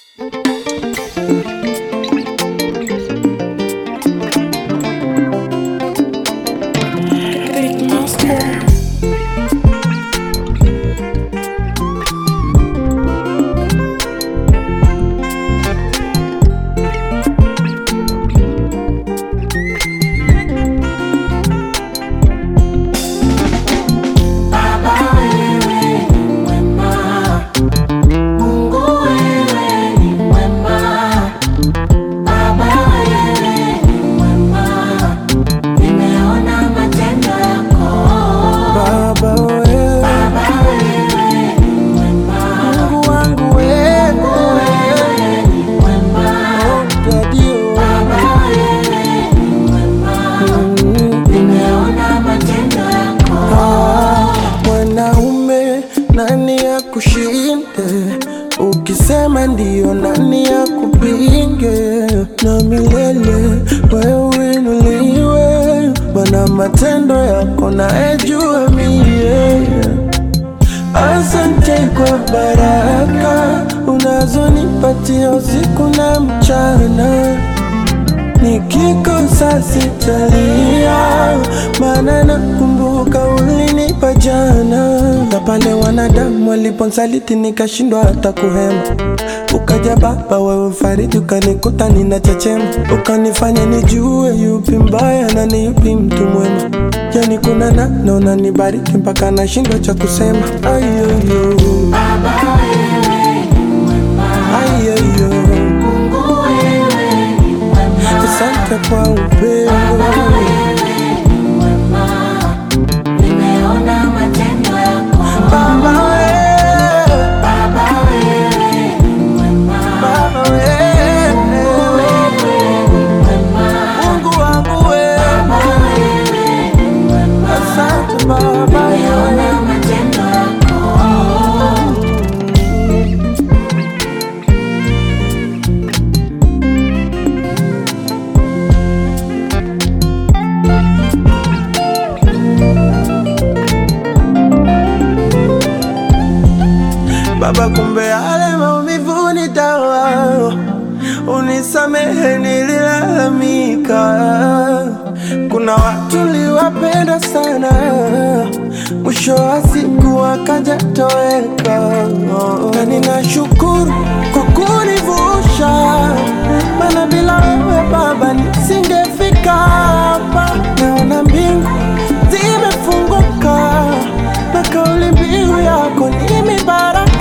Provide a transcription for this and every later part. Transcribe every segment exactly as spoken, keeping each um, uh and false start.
Kushinde ukisema ndio, nani ya kupinge? Na milele wewe inuliwe, Bwana, matendo yako naejua mie. Asante kwa baraka unazonipatia usiku na mchana, nikikosa sitalia, maana nakumbuka ulinipa jana. Na pale wanadamu waliponisaliti nikashindwa hata kuhema, ukaja Baba wewe mfariji, ukanikuta ninachechema, ukanifanya nijue yupi mbaya na ni yupi mtu mwema. Yani kuna namna unanibariki mpaka nashindwa cha kusema. Ayoyo Baba wewe ni mwema, ayoyo Mungu wewe ni mwema, asante kwa upendo. Baba wewe ni mwema, nimeona matendo yako. Baba wewe, Baba wewe ni mwema, Baba wewe, Mungu wewe ni mwema, Mungu wangu wewe, Baba wewe ni mwema, asante Baba nimeona wewe. matendo yako. Baba, kumbe yale maumivu ni dawa, unisamehe nililalamika. Kuna watu liwapenda sana, mwisho wa siku wakaja toweka. Na ninashukuru kwa kunivusha, maana bila wewe Baba nisingefika hapa. Naona mbingu zimefunguka na kauli mbiu yako ni mibaraka.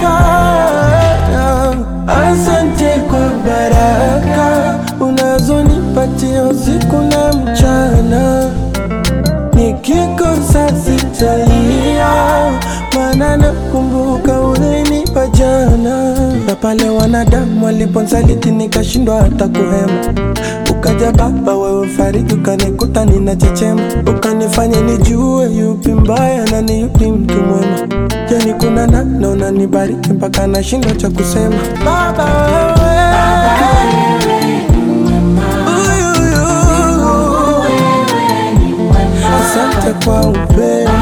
Asante kwa baraka unazonipatia usiku na mchana, nikikosa sitalia, maana nakumbuka ulinipa jana. Na pale wanadamu waliponisaliti nikashindwa hata kuhema, ukaja Baba wewe mfariji, ukanikuta ninachechema, ukanifanya nijue yupi mbaya na ni yupi mtu mwema. Yani kuna namna unanibariki mpaka nashindwa cha kusema. Baba wewe, Uyuyu, asante kwa upendo.